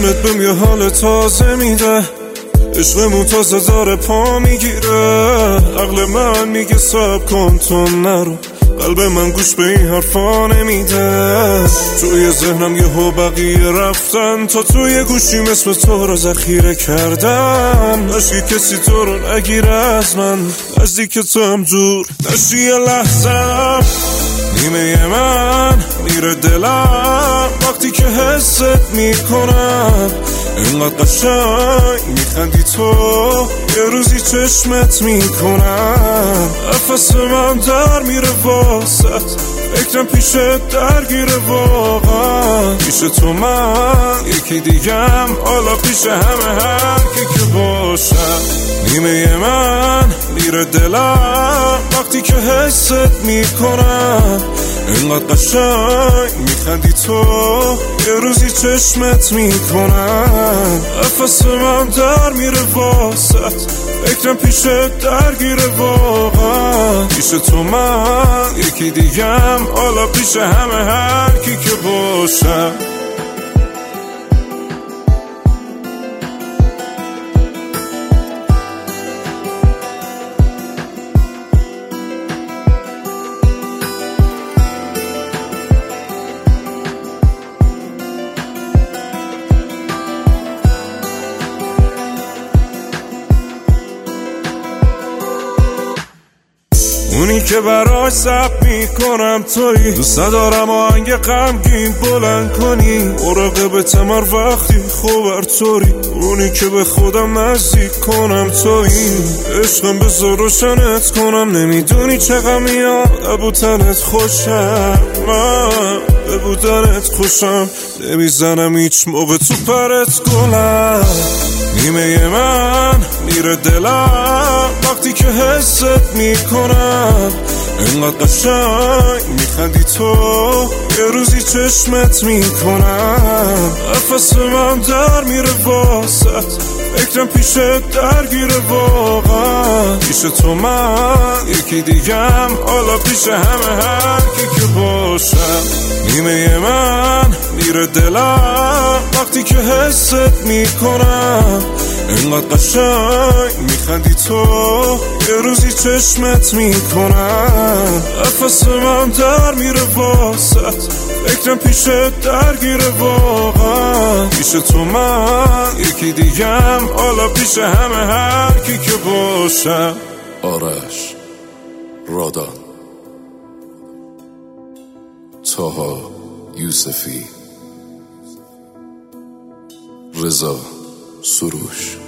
دیدنت بهم یه حال تازه میده، عشقمون تازه داره پا میگیره. عقل من میگه صبر کن تو نرو، قلب من گوش به این حرفا نمیده. توی ذهنم یهو بقیه رفتن، تا توی گوشیم اسم تو رو ذخیره کردم. عشقی کسی تو رو نگیره از من، نزدیک تو هم دور نشی یه لحظم. نیمه من میره دلم وقتی که حست میکنم، اینقدر قشنگ میخندی تو، یه روزی چشمت میکنم. نفس من در میره واسط، فکرم پیشت درگیره واقعا. پیش تو من یکی دیگم، حالا پیش همه هر که باشم. نیمه من میره دلم وقتی که حست میکنم، اینقدر قشنگ میخندی تو، یه روزی چشمت میکنم. نفس من در میره واسط، فکرم پیشت درگیره واقعا. پیش تو من یکی دیگم، حالا پیش همه هر کی که باشم. اونی که براش سب میکنم توی، دوست ندارم آهنگ غمگین بلند کنی، مراقبت هر وقتی خوبر توری. اونی که به خودم نزدیک کنم توی، عشقم بذار روشنت کنم. نمیدونی چقدر میاد بودنت خوشم، من به بودنت خوشم. نمیزنم هیچ موقع تو پرت گلم. نیمه من میره دلم وقتی که حست میکنم، اینقدر قشنگ میخندی تو، یه روزی چشمت میکنم. نفس من در میره واسط، فکرم پیشت درگیره واقعا. پیش تو من یکی دیگم، حالا پیش همه هر که باشم. نیمه من میره دلم وقتی که حست میکنم، اینقدر قشنگ میخندی تو، یه روزی چشمت میکنم. نفس من در میره واسط، فکرم پیشت درگیره واقعا. پیش تو من یکی دیگم، حالا پیش همه هر کی که باشم. آرش رادان، طاها یوسفی، رضا سروش.